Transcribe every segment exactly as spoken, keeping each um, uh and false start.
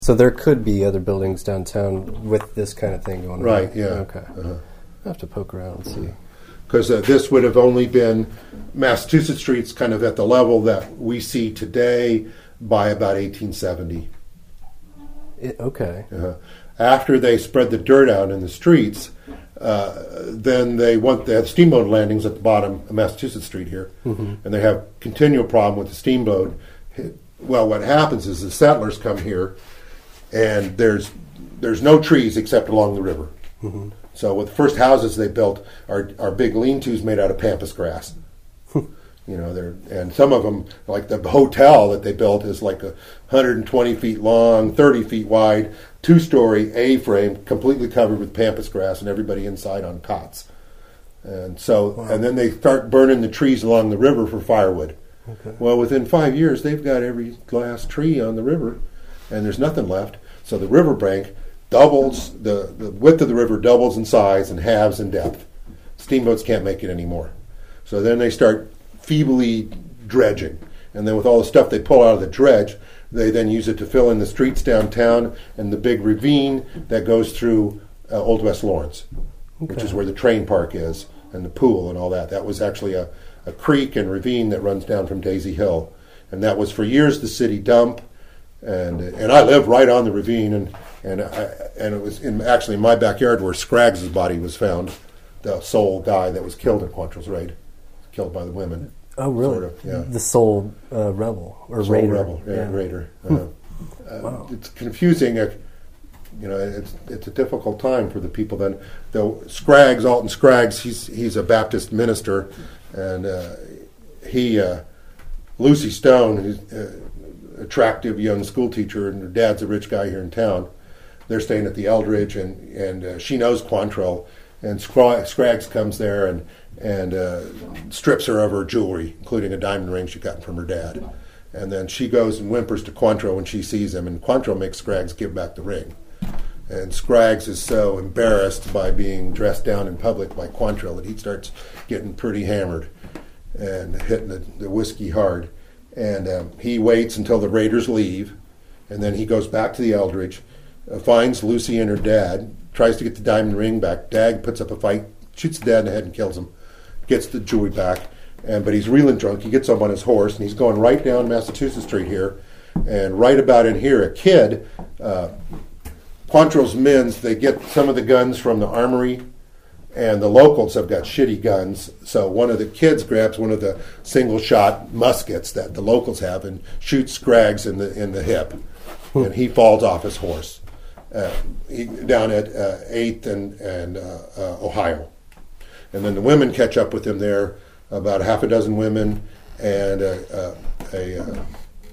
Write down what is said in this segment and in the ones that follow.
So there could be other buildings downtown with this kind of thing going on. Right, yeah. Okay. Uh-huh. I have to poke around and see. Because uh, this would have only been, Massachusetts Street's kind of at the level that we see today by about eighteen seventy. It, okay. Uh-huh. After they spread the dirt out in the streets, uh, then they want they have steamboat landings at the bottom of Massachusetts Street here, mm-hmm. and they have continual problem with the steamboat. Well, what happens is the settlers come here, and there's there's no trees except along the river. Mm-hmm. So with the first houses they built are are big lean-tos made out of pampas grass. You know, they're and some of them, like the hotel that they built, is like a one hundred twenty feet long, thirty feet wide, two-story A-frame, completely covered with pampas grass, and everybody inside on cots. And so, wow. And then they start burning the trees along the river for firewood. Okay. Well, within five years, they've got every last tree on the river, and there's nothing left. So the riverbank doubles, the, the width of the river doubles in size and halves in depth. Steamboats can't make it anymore. So then they start feebly dredging. And then with all the stuff they pull out of the dredge, they then use it to fill in the streets downtown and the big ravine that goes through uh, Old West Lawrence, okay. which is where the train park is, and the pool and all that. That was actually a, a creek and ravine that runs down from Daisy Hill. And that was for years the city dump. And and I live right on the ravine, and and I, and it was in actually in my backyard where Scraggs' body was found, the sole guy that was killed in Quantrill's raid, killed by the women. Oh, really? Sort of, yeah. The sole uh, rebel or sole raider. rebel, yeah, yeah. raider. Uh, uh, wow. It's confusing. Uh, you know, it's it's a difficult time for the people. Then, though Scraggs, Alton Scraggs, he's he's a Baptist minister, and uh, he uh, Lucy Stone, who's uh, attractive young school teacher, and her dad's a rich guy here in town. They're staying at the Eldridge, and and uh, she knows Quantrill, and Scra- Scraggs comes there and and uh, strips her of her jewelry, including a diamond ring she got from her dad. And then she goes and whimpers to Quantrill when she sees him, and Quantrill makes Scraggs give back the ring. And Scraggs is so embarrassed by being dressed down in public by Quantrill that he starts getting pretty hammered and hitting the, the whiskey hard. And um, he waits until the raiders leave, and then he goes back to the Eldridge, uh, finds Lucy and her dad, tries to get the diamond ring back. Dad puts up a fight, shoots the dad in the head and kills him, gets the jewelry back, and but he's reeling drunk. He gets up on his horse, and he's going right down Massachusetts Street here, and right about in here, a kid, uh, Quantrill's men's, they get some of the guns from the armory, and the locals have got shitty guns, so one of the kids grabs one of the single-shot muskets that the locals have and shoots Scraggs in the in the hip, and he falls off his horse uh, he, down at uh, eighth and, and uh, uh, Ohio. And then the women catch up with him there, about half a dozen women, and uh, uh, a uh,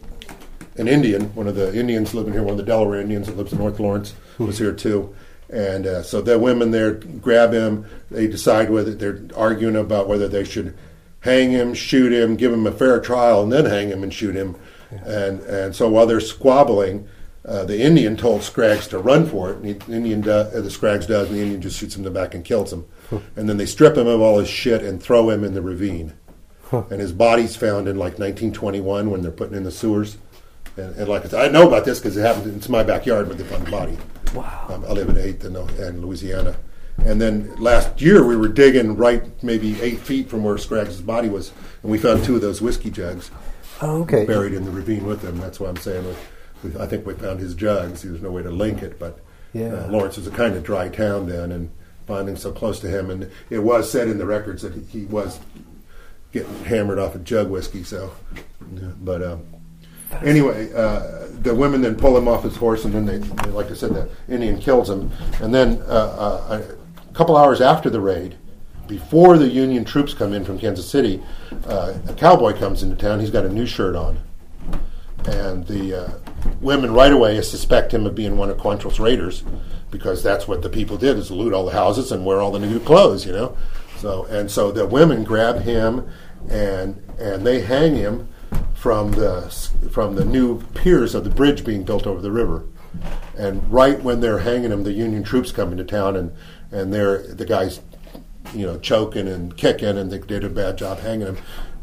an Indian, one of the Indians living here, one of the Delaware Indians that lives in North Lawrence, was here too. And uh, so the women there grab him. They decide whether they're arguing about whether they should hang him, shoot him, give him a fair trial, and then hang him and shoot him. Yeah. And and so while they're squabbling, uh, the Indian told Scraggs to run for it. And the Indian, do, uh, the Scraggs does, and the Indian just shoots him in the back and kills him. Huh. And then they strip him of all his shit and throw him in the ravine. Huh. And his body's found in like nineteen twenty-one when they're putting in the sewers. And, and like I said, I know about this because it happened. It's my backyard, but they found the body. Wow. Um, I live in eighth in, in Louisiana. And then last year we were digging right maybe eight feet from where Scraggs' body was, and we found two of those whiskey jugs oh, okay. buried in the ravine with him. That's why I'm saying we, we, I think we found his jugs. There's no way to link it, but yeah. uh, Lawrence was a kind of dry town then, and finding so close to him. And it was said in the records that he, he was getting hammered off of jug whiskey. So, yeah, but... Um, Anyway, uh, the women then pull him off his horse, and then they, they like I said, the Indian kills him. And then uh, uh, a couple hours after the raid, before the Union troops come in from Kansas City, uh, a cowboy comes into town. He's got a new shirt on. And the uh, women right away suspect him of being one of Quantrill's raiders, because that's what the people did, is loot all the houses and wear all the new clothes, you know. So and so the women grab him, and and they hang him from the from the new piers of the bridge being built over the river. And right when they're hanging him, the Union troops come into town, and and they're the guys, you know, choking and kicking, and they did a bad job hanging him.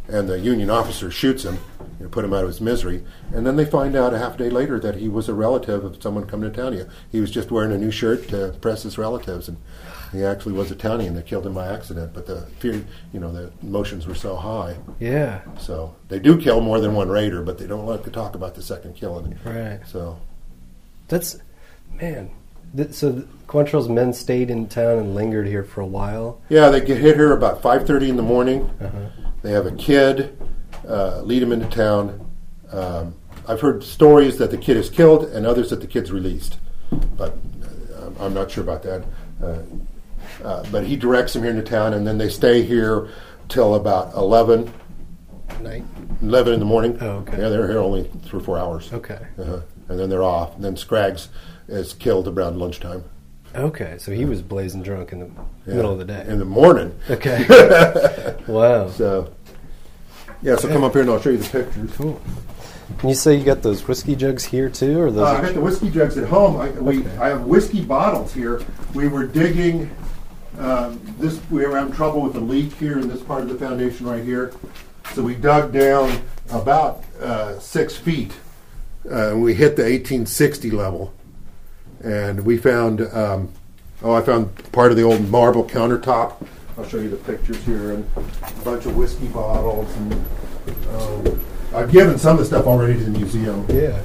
and the Union officer shoots him, you know, put him out of his misery. And then they find out a half a day later that he was a relative of someone coming to town. He, he was just wearing a new shirt to impress his relatives, and he actually was a townie, and they killed him by accident. But the fear, you know, the emotions were so high. Yeah. So they do kill more than one raider, but they don't like to talk about the second killing. Right. So that's, man. Th- so the Quantrill's men stayed in town and lingered here for a while. Yeah, they get hit here about five thirty in the morning. Uh-huh. They have a kid, uh, lead him into town. Um, I've heard stories that the kid is killed and others that the kid's released, but uh, I'm not sure about that. Uh, uh, but he directs them here into town, and then they stay here till about eleven. Night? eleven in the morning. Oh, okay. Yeah, they're here only three or four hours. Okay. Uh-huh. And then they're off. And then Scraggs is killed around lunchtime. Okay, so he was blazing drunk in the Yeah. middle of the day. In the morning. Okay. Wow. So, yeah, so come up here and I'll show you the pictures. Cool. Can you say you got those whiskey jugs here too, or those? Uh, I got the whiskey jugs at home. I, we, Okay. I have whiskey bottles here. We were digging. Um, this we were having trouble with a leak here in this part of the foundation right here. So we dug down about uh, six feet, uh, and we hit the eighteen sixty level. And we found. Um, oh, I found part of the old marble countertop. I'll show you the pictures here, and a bunch of whiskey bottles. And um, I've given some of the stuff already to the museum. Yeah.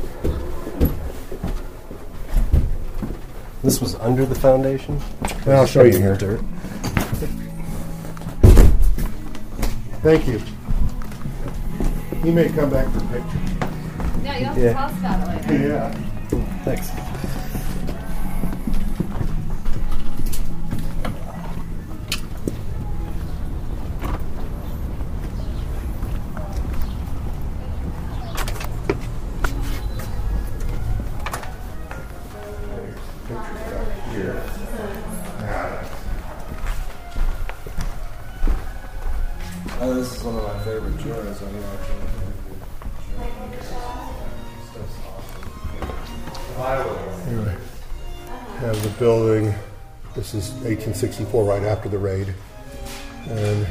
This was under the foundation? I'll show you here. Dirt. Thank you. He may come back for pictures. Yeah, you'll have Yeah. to tell us about it later. Yeah. Thanks. Here. Oh, this is one of my favorite drawings on here, Anyway, have the building. This is eighteen sixty-four, right after the raid, and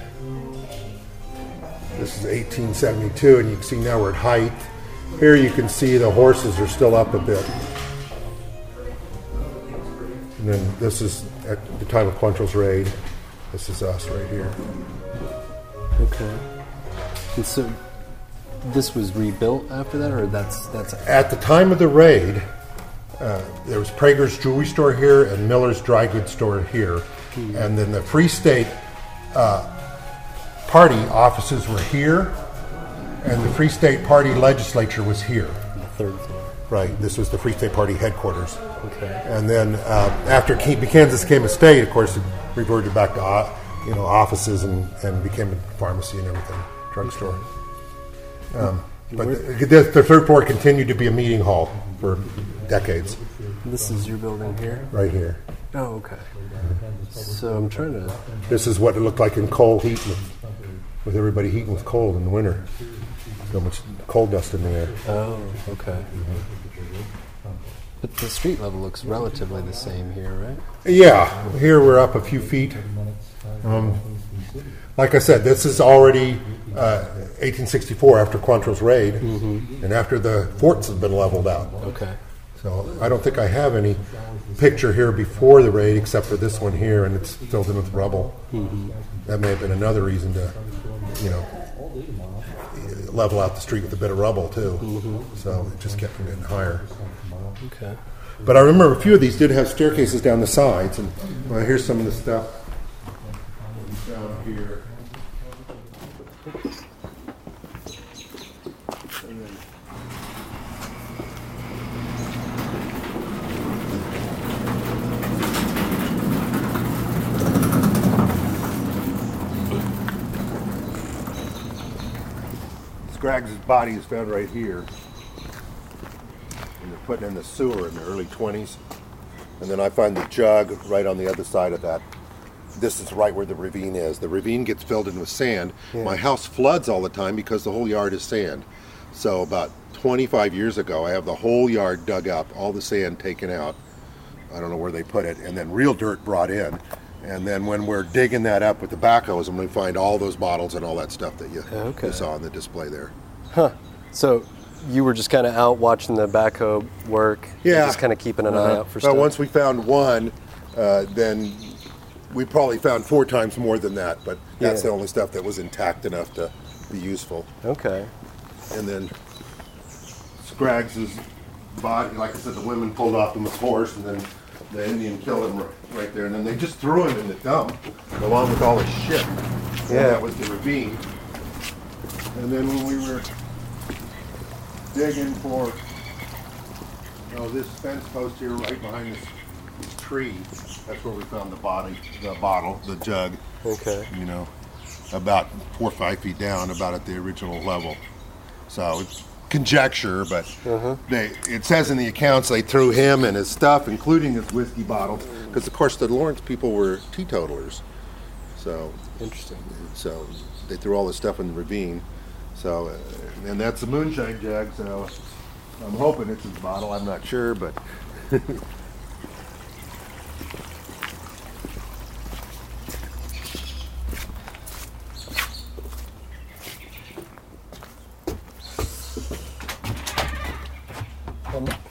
this is eighteen seventy-two, and you can see now we're at height. Here you can see the horses are still up a bit. And then this is at the time of Quantrill's raid. This is us right here. Okay. And so this was rebuilt after that, or that's that's At the time of the raid, uh, there was Prager's jewelry store here and Miller's dry goods store here. And then the Free State uh, Party offices were here, and the Free State Party legislature was here. the third floor? Right, this was the Free State Party headquarters. Okay. And then uh, after Ke- Kansas became a state, of course, it reverted back to uh, you know offices and, and became a pharmacy and everything, drugstore. Um, but the, the, the third floor continued to be a meeting hall for decades, This is your building here? right here. Oh, okay. So I'm trying to. This is what it looked like in coal heat, with, with everybody heating with cold in the winter. So much coal dust in the air. Oh, okay. But the street level looks relatively the same here, right? Yeah, here we're up a few feet. Um, like I said, this is already uh, eighteen sixty-four after Quantrill's raid, and after the forts have been leveled out. Okay. So I don't think I have any picture here before the raid except for this one here, and it's filled in with rubble. That may have been another reason to, you know, level out the street with a bit of rubble too. So it just kept from getting higher. Okay. But I remember a few of these did have staircases down the sides, and well, here's some of the stuff down here. Scraggs' body is found right here. And they're putting in the sewer in the early twenties. And then I find the jug right on the other side of that. This is right where the ravine is. The ravine gets filled in with sand. Yeah. My house floods all the time because the whole yard is sand. So about twenty-five years ago, I have the whole yard dug up, all the sand taken out. I don't know where they put it, and then real dirt brought in. And then when we're digging that up with the backhoes, I'm going to find all those bottles and all that stuff that you, Okay. you saw on the display there. Huh. So you were just kind of out watching the backhoe work. and Yeah. Just kind of keeping an Uh-huh. eye out for But stuff. once we found one, uh, then we probably found four times more than that. But that's Yeah. the only stuff that was intact enough to be useful. Okay. And then Scraggs' body, like I said, the women pulled off him with horse, and then the Indian killed him r- right there. And then they just threw him in the dump, along with all his shit. And Yeah. that was the ravine. And then when we were digging for, you know, this fence post here right behind this tree, that's where we found the body, the bottle, the jug, Okay. you know, about four or five feet down, about at the original level. So it's conjecture, but Uh-huh. they, it says in the accounts they threw him and his stuff, including his whiskey bottles, because of course the Lawrence people were teetotalers. So, Interesting. so they threw all this stuff in the ravine. So, uh, and that's the moonshine jug. So I'm hoping it's his bottle. I'm not sure, but. Um,